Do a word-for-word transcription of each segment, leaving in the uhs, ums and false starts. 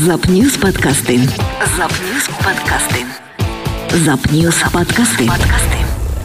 Запньюз подкасти. Запньюз подкасти. Запньюз подкасти. Подкасти.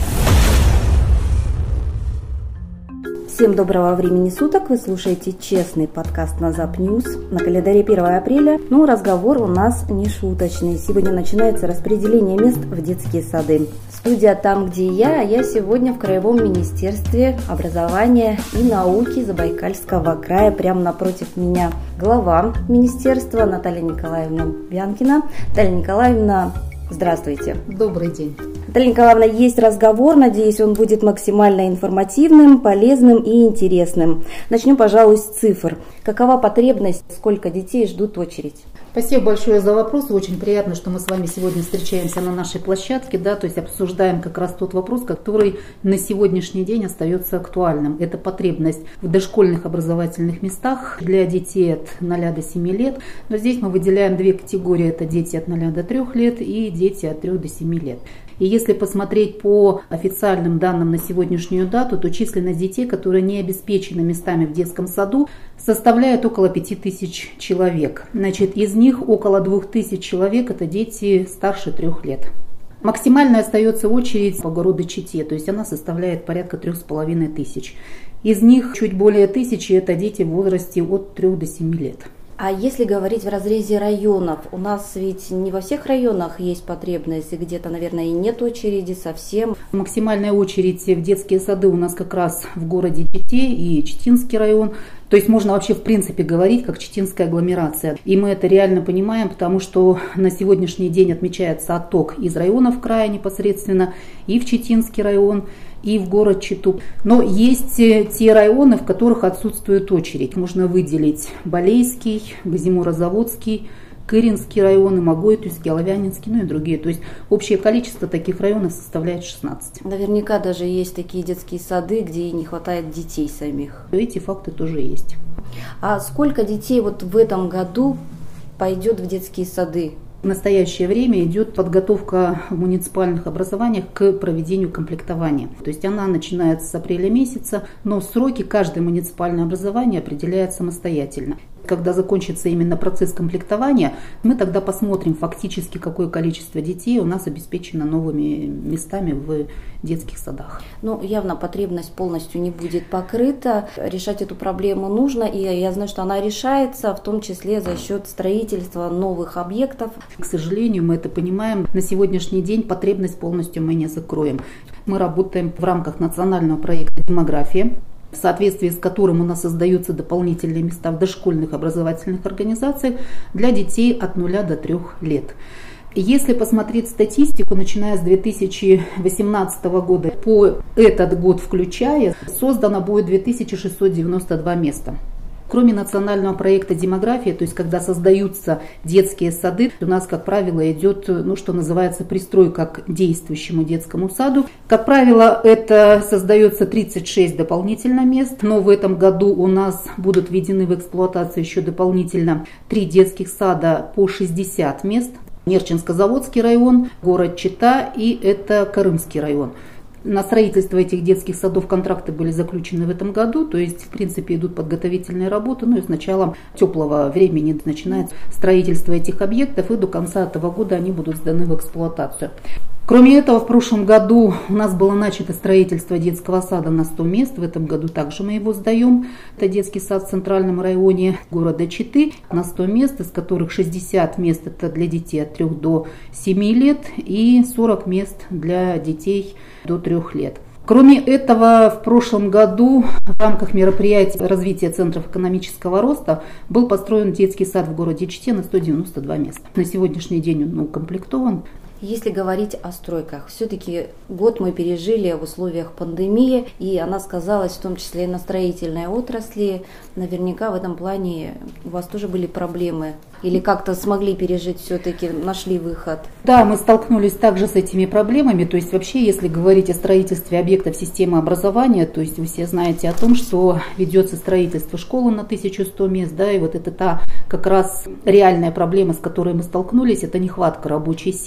Всем доброго времени суток. Вы слушаете честный подкаст на Запньюз. На календаре первое апреля. Ну, разговор у нас не шуточный. Сегодня начинается распределение мест в детские сады. Студия «Там, где я», а я сегодня в Краевом министерстве образования и науки Забайкальского края. Прямо напротив меня глава министерства Наталья Николаевна Бянкина. Наталья Николаевна, здравствуйте. Добрый день. Наталья Николаевна, есть разговор, надеюсь, он будет максимально информативным, полезным и интересным. Начнем, пожалуй, с цифр. Какова потребность, сколько детей ждут очередь? Спасибо большое за вопрос. Очень приятно, что мы с вами сегодня встречаемся на нашей площадке, да, то есть обсуждаем как раз тот вопрос, который на сегодняшний день остается актуальным. Это потребность в дошкольных образовательных местах для детей от ноля до семи лет. Но здесь мы выделяем две категории. Это дети от ноля до трёх лет и дети от трёх до семи лет. И если посмотреть по официальным данным на сегодняшнюю дату, то численность детей, которые не обеспечены местами в детском саду, составляет около пяти тысяч человек. Значит, из них около двух тысяч человек – это дети старше трех лет. Максимальная остается очередь по городу Чите, то есть она составляет порядка трех с половиной тысяч. Из них чуть более тысячи – это дети в возрасте от трёх до семи лет. А если говорить в разрезе районов, у нас ведь не во всех районах есть потребность, где-то, наверное, и нет очереди совсем. Максимальная очередь в детские сады у нас как раз в городе Чите и Читинский район. То есть можно вообще в принципе говорить как читинская агломерация. И мы это реально понимаем, потому что на сегодняшний день отмечается отток из районов края непосредственно и в Читинский район, и в город Читу. Но есть те районы, в которых отсутствует очередь. Можно выделить Балейский, Газимуро-Заводский, Кыринский район, Имагойтуйский, Оловянинский, ну и другие. То есть общее количество таких районов составляет шестнадцать. Наверняка даже есть такие детские сады, где и не хватает детей самих. Эти факты тоже есть. А сколько детей вот в этом году пойдет в детские сады? В настоящее время идет подготовка в муниципальных образованиях к проведению комплектования. То есть она начинается с апреля месяца, но сроки каждое муниципальное образование определяет самостоятельно. Когда закончится именно процесс комплектования, мы тогда посмотрим фактически, какое количество детей у нас обеспечено новыми местами в детских садах. Ну, явно потребность полностью не будет покрыта. Решать эту проблему нужно, и я знаю, что она решается, в том числе за счет строительства новых объектов. К сожалению, мы это понимаем. На сегодняшний день потребность полностью мы не закроем. Мы работаем в рамках национального проекта «Демография», в соответствии с которым у нас создаются дополнительные места в дошкольных образовательных организациях для детей от нуля до трёх лет. Если посмотреть статистику, начиная с две тысячи восемнадцатого года по этот год включая, создано будет две тысячи шестьсот девяносто два места. Кроме национального проекта «Демография», то есть когда создаются детские сады, у нас, как правило, идет, ну, что называется, пристройка к действующему детскому саду. Как правило, это создается тридцать шесть дополнительно мест, но в этом году у нас будут введены в эксплуатацию еще дополнительно три детских сада по шестьдесят мест. Нерчинско-Заводский район, город Чита и это Крымский район. На строительство этих детских садов контракты были заключены в этом году, то есть в принципе идут подготовительные работы, ну и с началом теплого времени начинается строительство этих объектов, и до конца этого года они будут сданы в эксплуатацию. Кроме этого, в прошлом году у нас было начато строительство детского сада на сто мест. В этом году также мы его сдаем. Это детский сад в центральном районе города Читы на сто мест, из которых шестьдесят мест это для детей от трёх до семи лет и сорок мест для детей до трёх лет. Кроме этого, в прошлом году в рамках мероприятий развития центров экономического роста был построен детский сад в городе Чите на сто девяносто два места. На сегодняшний день он укомплектован. Если говорить о стройках, все-таки год мы пережили в условиях пандемии, и она сказалась в том числе и на строительной отрасли. Наверняка в этом плане у вас тоже были проблемы. Или как-то смогли пережить, все-таки нашли выход? Да, мы столкнулись также с этими проблемами. То есть вообще, если говорить о строительстве объектов системы образования, то есть вы все знаете о том, что ведется строительство школы на тысячу сто мест, да, и вот это та как раз реальная проблема, с которой мы столкнулись, это нехватка рабочей силы,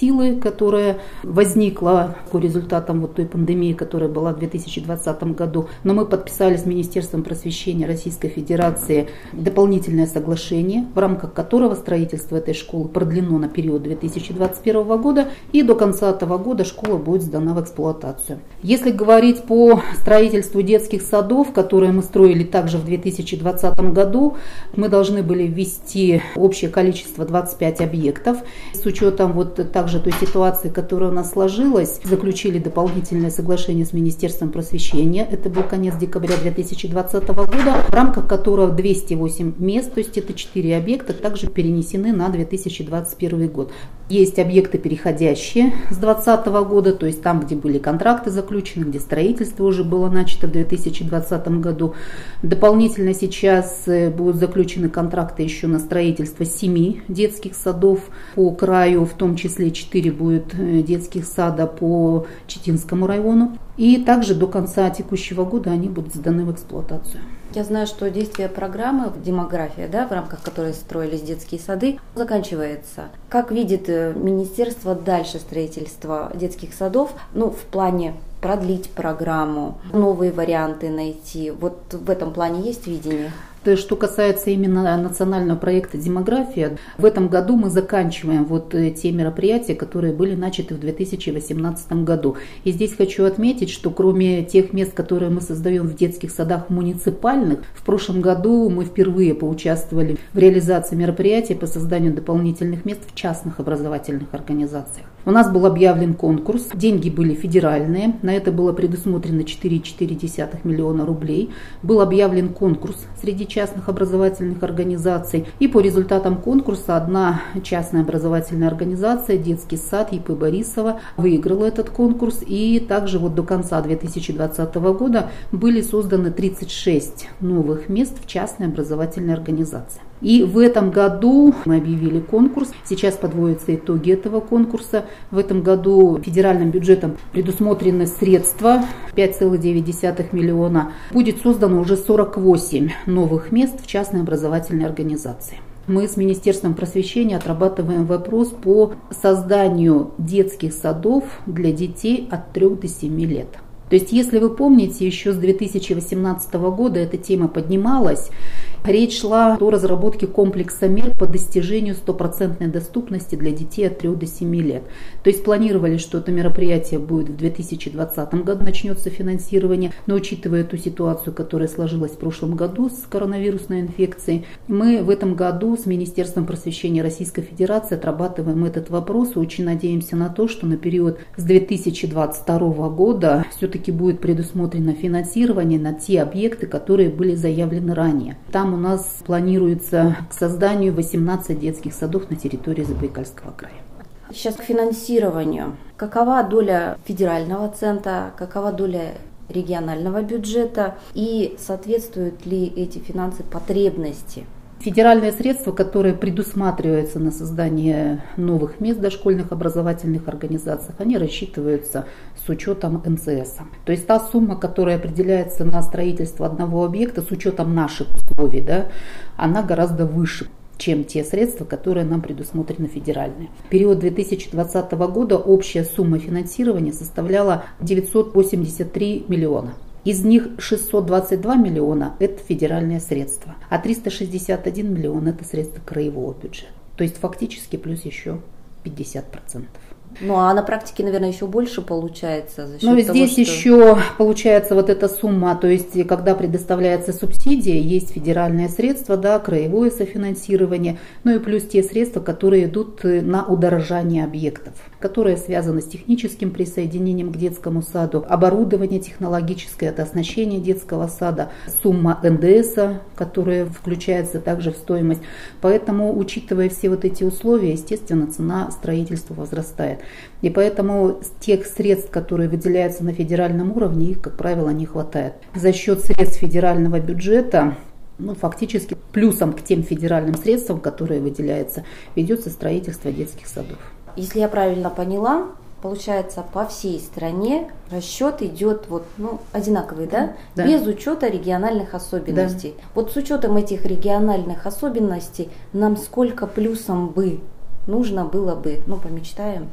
которая возникла по результатам вот той пандемии, которая была в две тысячи двадцатом году. Но мы подписали с Министерством просвещения Российской Федерации дополнительное соглашение, в рамках которого строительство этой школы продлено на период две тысячи двадцать первого года, и до конца этого года школа будет сдана в эксплуатацию. Если говорить по строительству детских садов, которые мы строили также в две тысячи двадцатом году, мы должны были ввести общее количество двадцать пять объектов. С учетом вот также той ситуации, которая у нас сложилась, заключили дополнительное соглашение с Министерством просвещения. Это был конец декабря две тысячи двадцатого года, в рамках которого двести восемь мест, то есть это четыре объекта, также перенесены на две тысячи двадцать первый год. Есть объекты, переходящие с двадцатого года, то есть там, где были контракты заключены, где строительство уже было начато в две тысячи двадцатом году. Дополнительно сейчас будут заключены контракты еще на строительство семи детских садов по краю, в том числе четыре будет детских сада по Читинскому району. И также до конца текущего года они будут сданы в эксплуатацию. Я знаю, что действие программы «Демография», да, в рамках которой строились детские сады, заканчивается. Как видит министерство дальше строительство детских садов, ну, в плане продлить программу, новые варианты найти? Вот в этом плане есть видение? Что касается именно национального проекта «Демография», в этом году мы заканчиваем вот те мероприятия, которые были начаты в две тысячи восемнадцатом году. И здесь хочу отметить, что кроме тех мест, которые мы создаем в детских садах муниципальных, в прошлом году мы впервые поучаствовали в реализации мероприятий по созданию дополнительных мест в частных образовательных организациях. У нас был объявлен конкурс, деньги были федеральные, на это было предусмотрено четыре целых четыре десятых миллиона рублей. Был объявлен конкурс среди частных образовательных организаций, и по результатам конкурса одна частная образовательная организация, детский сад Е П Борисова, выиграла этот конкурс, и также вот до конца две тысячи двадцатого года были созданы тридцать шесть новых мест в частной образовательной организации. И в этом году мы объявили конкурс, сейчас подводятся итоги этого конкурса. В этом году федеральным бюджетом предусмотрены средства пять целых девять десятых миллиона. Будет создано уже сорок восемь новых мест в частной образовательной организации. Мы с Министерством просвещения отрабатываем вопрос по созданию детских садов для детей от трёх до семи лет. То есть, если вы помните, еще с две тысячи восемнадцатого года эта тема поднималась. Речь шла о разработке комплекса мер по достижению стопроцентной доступности для детей от трёх до семи лет. То есть планировали, что это мероприятие будет в две тысячи двадцатом году, начнется финансирование, но учитывая ту ситуацию, которая сложилась в прошлом году с коронавирусной инфекцией, мы в этом году с Министерством просвещения Российской Федерации отрабатываем этот вопрос и очень надеемся на то, что на период с две тысячи двадцать второго года все-таки будет предусмотрено финансирование на те объекты, которые были заявлены ранее. Там у нас планируется к созданию восемнадцати детских садов на территории Забайкальского края. Сейчас к финансированию. Какова доля федерального центра, какова доля регионального бюджета и соответствуют ли эти финансы потребности? Федеральные средства, которые предусматриваются на создание новых мест в дошкольных образовательных организациях, они рассчитываются с учетом Н Ц С. То есть та сумма, которая определяется на строительство одного объекта с учетом наших условий, да, она гораздо выше, чем те средства, которые нам предусмотрены федеральные. В период две тысячи двадцатого года общая сумма финансирования составляла девятьсот восемьдесят три миллиона. Из них шестьсот двадцать два миллиона – это федеральные средства, а триста шестьдесят один миллион – это средства краевого бюджета. То есть фактически плюс еще пятьдесят процентов. Ну а на практике, наверное, еще больше получается. За счет Ну того, здесь что... еще получается вот эта сумма, то есть когда предоставляется субсидия, есть федеральные средства, да, краевое софинансирование, ну и плюс те средства, которые идут на удорожание объектов, которые связаны с техническим присоединением к детскому саду, оборудование технологическое, это оснащение детского сада, сумма Н Д С, которая включается также в стоимость. Поэтому, учитывая все вот эти условия, естественно, цена строительства возрастает. И поэтому тех средств, которые выделяются на федеральном уровне, их, как правило, не хватает. За счет средств федерального бюджета, ну, фактически плюсом к тем федеральным средствам, которые выделяются, ведется строительство детских садов. Если я правильно поняла, получается, по всей стране расчет идет вот, ну, одинаковый, да? Да. Без учета региональных особенностей. Да. Вот с учетом этих региональных особенностей нам сколько плюсом бы нужно было бы, ну, помечтаем?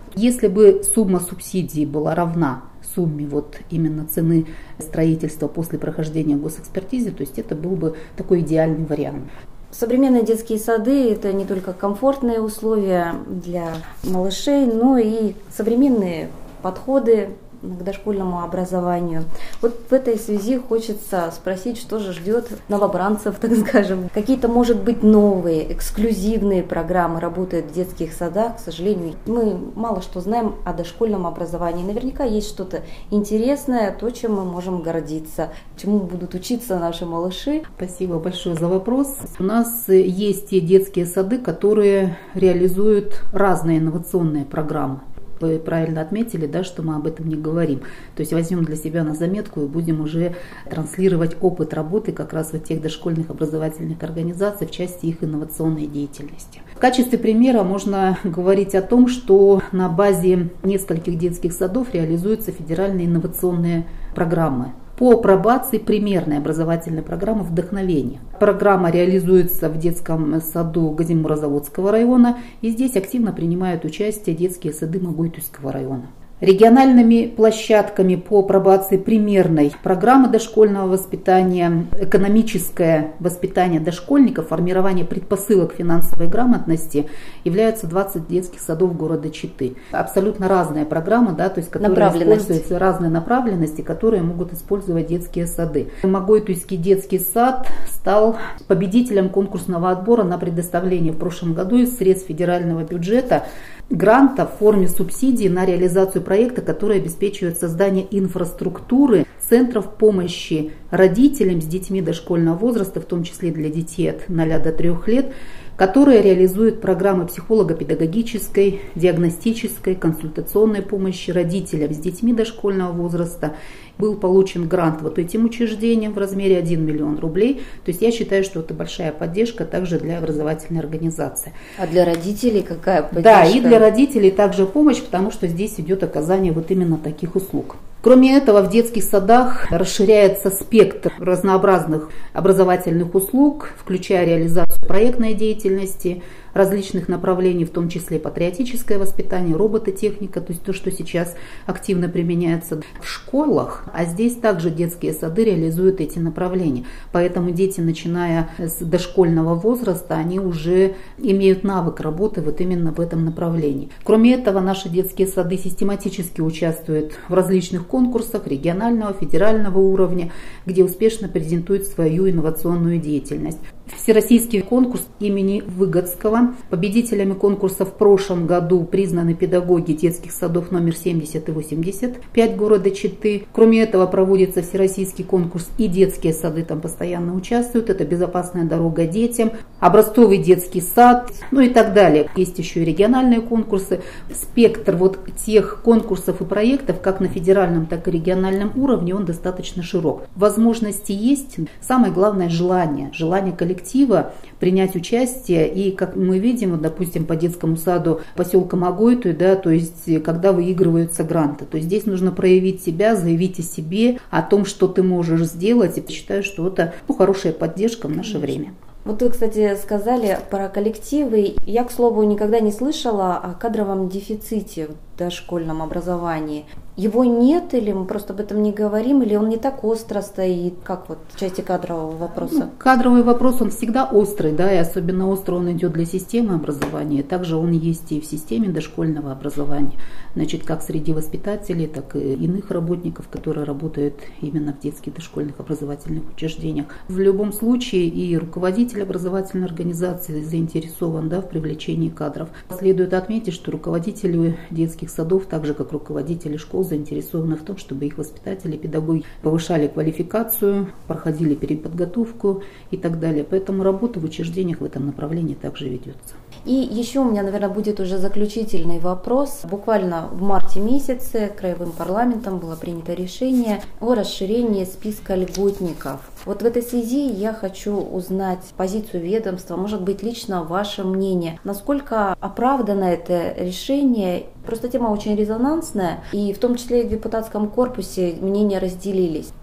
Если бы сумма субсидий была равна сумме вот именно цены строительства после прохождения госэкспертизы, то есть это был бы такой идеальный вариант. Современные детские сады – это не только комфортные условия для малышей, но и современные подходы к дошкольному образованию. Вот в этой связи хочется спросить, что же ждет новобранцев, так скажем. Какие-то, может быть, новые, эксклюзивные программы работают в детских садах. К сожалению, мы мало что знаем о дошкольном образовании. Наверняка есть что-то интересное, то, чем мы можем гордиться, чему будут учиться наши малыши. Спасибо большое за вопрос. У нас есть те детские сады, которые реализуют разные инновационные программы. Вы правильно отметили, да, что мы об этом не говорим. То есть возьмем для себя на заметку и будем уже транслировать опыт работы как раз вот тех дошкольных образовательных организаций в части их инновационной деятельности. В качестве примера можно говорить о том, что на базе нескольких детских садов реализуются федеральные инновационные программы. По апробации примерной образовательной программы «Вдохновение». Программа реализуется в детском саду Газимуразаводского района, и здесь активно принимают участие детские сады Магойтуйского района. Региональными площадками по апробации примерной программы дошкольного воспитания, экономическое воспитание дошкольников, формирование предпосылок финансовой грамотности являются двадцать детских садов города Читы. Абсолютно разная программа, да, то есть которые используются разные направленности, которые могут использовать детские сады. Магойтуйский детский сад стал победителем конкурсного отбора на предоставление в прошлом году из средств федерального бюджета гранта в форме субсидий на реализацию проекта, который обеспечивает создание инфраструктуры центров помощи родителям с детьми дошкольного возраста, в том числе для детей от ноля до трёх лет, которые реализуют программы психолого-педагогической, диагностической, консультационной помощи родителям с детьми дошкольного возраста. Был получен грант вот этим учреждениям в размере один миллион рублей. То есть я считаю, что это большая поддержка также для образовательной организации. А для родителей какая поддержка? Да, и для родителей также помощь, потому что здесь идет оказание вот именно таких услуг. Кроме этого, в детских садах расширяется спектр разнообразных образовательных услуг, включая реализацию проектной деятельности, различных направлений, в том числе патриотическое воспитание, робототехника, то есть то, что сейчас активно применяется в школах, а здесь также детские сады реализуют эти направления. Поэтому дети, начиная с дошкольного возраста, они уже имеют навык работы вот именно в этом направлении. Кроме этого, наши детские сады систематически участвуют в различных конкурсах регионального, федерального уровня, где успешно презентуют свою инновационную деятельность. Всероссийский конкурс имени Выгодского. Победителями конкурса в прошлом году признаны педагоги детских садов номер семьдесят и восемьдесят пять города Читы. Кроме этого, проводится всероссийский конкурс, и детские сады там постоянно участвуют. Это «Безопасная дорога детям», образцовый детский сад, ну и так далее. Есть еще и региональные конкурсы. Спектр вот тех конкурсов и проектов, как на федеральном, так и региональном уровне, он достаточно широк. Возможности есть. Самое главное – желание. Желание коллектива принять участие. И, как мы видим, вот, допустим, по детскому саду поселка Магойтуй, да, то есть когда выигрываются гранты. То есть здесь нужно проявить себя, заявить о себе, о том, что ты можешь сделать. И считаю, что это ну, хорошая поддержка в наше время. Вот вы, кстати, сказали про коллективы. Я, к слову, никогда не слышала о кадровом дефиците в дошкольном образовании. Его нет, или мы просто об этом не говорим, или он не так остро стоит, как вот в части кадрового вопроса? Ну, кадровый вопрос, он всегда острый, да, и особенно остро он идет для системы образования. Также он есть и в системе дошкольного образования. Значит, как среди воспитателей, так и иных работников, которые работают именно в детских дошкольных образовательных учреждениях. В любом случае и руководитель образовательной организации заинтересован, да, в привлечении кадров. Следует отметить, что руководители детских садов, так же как руководители школ, заинтересованы в том, чтобы их воспитатели, педагоги повышали квалификацию, проходили переподготовку и так далее. Поэтому работа в учреждениях в этом направлении также ведется. И еще у меня, наверное, будет уже заключительный вопрос. Буквально в марте месяце краевым парламентом было принято решение о расширении списка льготников. Вот в этой связи я хочу узнать позицию ведомства, может быть, лично ваше мнение. Насколько оправдано это решение? Просто тема очень резонансная, и в том числе и в депутатском корпусе мнения разделились.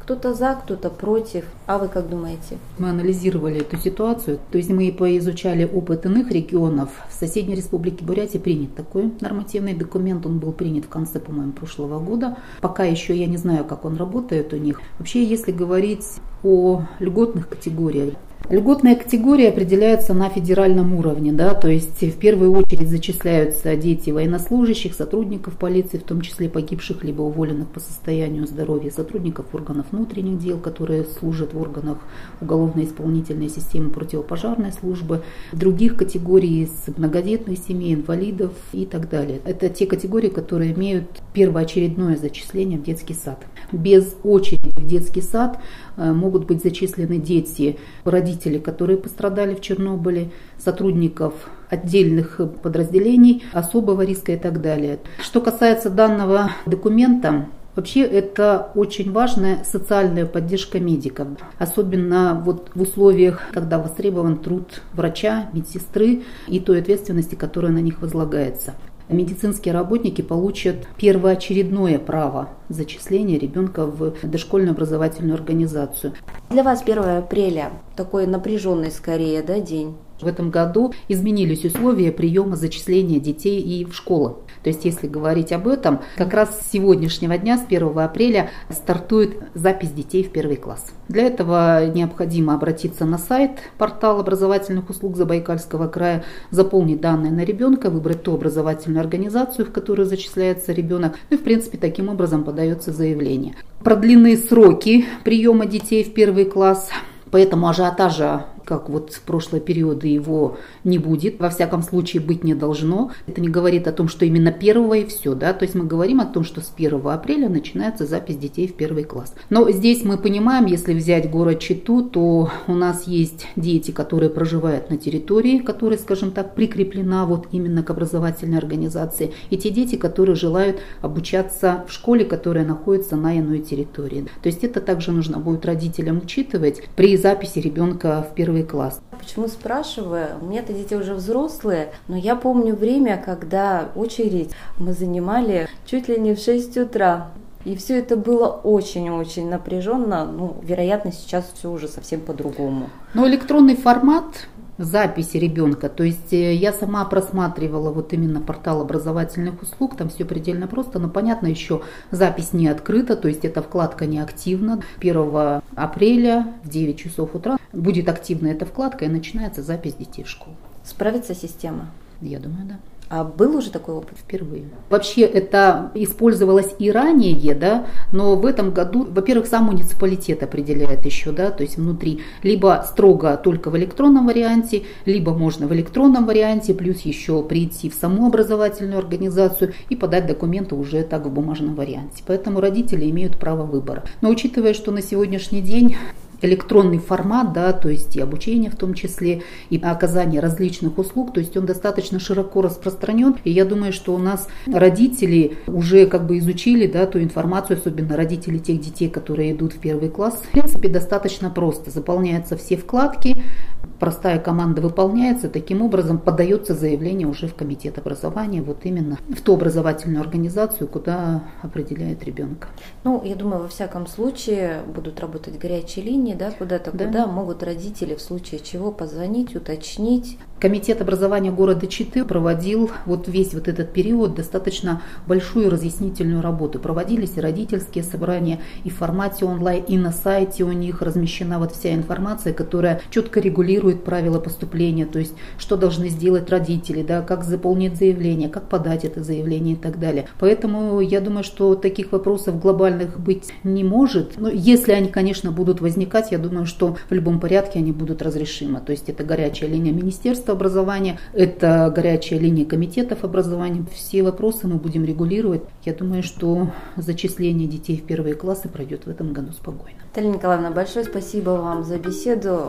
Кто-то за, кто-то против. А вы как думаете? Мы анализировали эту ситуацию, то есть мы поизучали опыт иных регионов. В соседней республике Бурятия принят такой нормативный документ, он был принят в конце, по-моему, прошлого года. Пока еще я не знаю, как он работает у них. Вообще, если говорить о льготных категориях, льготная категория определяется на федеральном уровне, да, то есть в первую очередь зачисляются дети военнослужащих, сотрудников полиции, в том числе погибших либо уволенных по состоянию здоровья, сотрудников органов внутренних дел, которые служат в органах уголовно-исполнительной системы противопожарной службы, других категорий из многодетных семей, инвалидов и так далее. Это те категории, которые имеют первоочередное зачисление в детский сад. Без очереди в детский сад могут быть зачислены дети, родители, которые пострадали в Чернобыле, сотрудников отдельных подразделений, особого риска и так далее. Что касается данного документа, вообще это очень важная социальная поддержка медиков, особенно вот в условиях, когда востребован труд врача, медсестры и той ответственности, которая на них возлагается. Медицинские работники получат первоочередное право зачисления ребенка в дошкольную образовательную организацию. Для вас первое апреля такой напряженный скорее, да, день? В этом году изменились условия приема зачисления детей и в школы. То есть, если говорить об этом, как раз с сегодняшнего дня, с первого апреля, стартует запись детей в первый класс. Для этого необходимо обратиться на сайт портала образовательных услуг Забайкальского края, заполнить данные на ребенка, выбрать ту образовательную организацию, в которую зачисляется ребенок. Ну и, в принципе, таким образом подается заявление. Продлены сроки приема детей в первый класс, поэтому ажиотажа, как вот в прошлые периоды, его не будет, во всяком случае быть не должно. Это не говорит о том, что именно первого и все, да, то есть мы говорим о том, что с первого апреля начинается запись детей в первый класс. Но здесь мы понимаем, если взять город Читу, то у нас есть дети, которые проживают на территории, которая, скажем так, прикреплена вот именно к образовательной организации, и те дети, которые желают обучаться в школе, которая находится на иной территории. То есть это также нужно будет родителям учитывать при записи ребенка в первый класс. Почему спрашиваю? У меня-то дети уже взрослые, но я помню время, когда очередь мы занимали чуть ли не в шесть утра. И все это было очень-очень напряженно. Ну, вероятно, сейчас все уже совсем по-другому. Но электронный формат записи ребенка, то есть я сама просматривала вот именно портал образовательных услуг, там все предельно просто, но понятно, еще запись не открыта, то есть эта вкладка не активна. первого апреля в девять часов утра будет активна эта вкладка и начинается запись детей в школу. Справится система? Я думаю, да. А был уже такой опыт? Впервые. Вообще это использовалось и ранее, да, но в этом году, во-первых, сам муниципалитет определяет еще, да, то есть внутри либо строго только в электронном варианте, либо можно в электронном варианте, плюс еще прийти в саму образовательную организацию и подать документы уже так в бумажном варианте. Поэтому родители имеют право выбора. Но учитывая, что на сегодняшний день электронный формат, да, то есть и обучение в том числе, и оказание различных услуг, то есть он достаточно широко распространен. И я думаю, что у нас родители уже как бы изучили, да, ту информацию, особенно родители тех детей, которые идут в первый класс. В принципе, достаточно просто. Заполняются все вкладки, простая команда выполняется, таким образом подается заявление уже в комитет образования, вот именно в ту образовательную организацию, куда определяет ребенка. Ну, я думаю, во всяком случае будут работать горячие линии, да, куда-то, да. Куда могут родители в случае чего позвонить, уточнить. Комитет образования города Читы проводил вот весь вот этот период достаточно большую разъяснительную работу. Проводились и родительские собрания, и в формате онлайн, и на сайте у них размещена вот вся информация, которая четко регулирует правила поступления, то есть что должны сделать родители, да, как заполнить заявление, как подать это заявление и так далее. Поэтому я думаю, что таких вопросов глобальных быть не может. Но если они, конечно, будут возникать, я думаю, что в любом порядке они будут разрешимы. То есть это горячая линия министерства образования, это горячая линия комитетов образования. Все вопросы мы будем регулировать. Я думаю, что зачисление детей в первые классы пройдет в этом году спокойно. Наталья Николаевна, большое спасибо вам за беседу.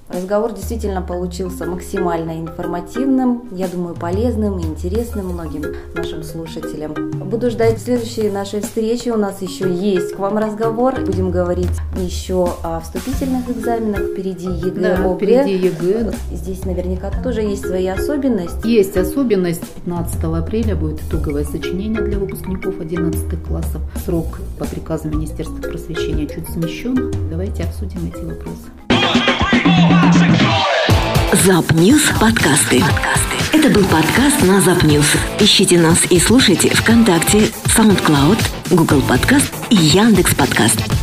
Разговор действительно получился максимально информативным, я думаю, полезным и интересным многим нашим слушателям. Буду ждать следующей нашей встречи. У нас еще есть к вам разговор. Будем говорить еще о вступительных экзаменах. Впереди ЕГЭ, да, ОГЭ. Впереди ЕГЭ. Здесь наверняка тоже есть свои особенности. Есть особенность. пятнадцатого апреля будет итоговое сочинение для выпускников одиннадцатых классов. Срок по приказу Министерства просвещения чуть смещен. Давайте обсудим эти вопросы. Запньюс подкасты. Это был подкаст на Запньюс. Ищите нас и слушайте ВКонтакте, SoundCloud, Google Подкаст и Яндекс Подкаст.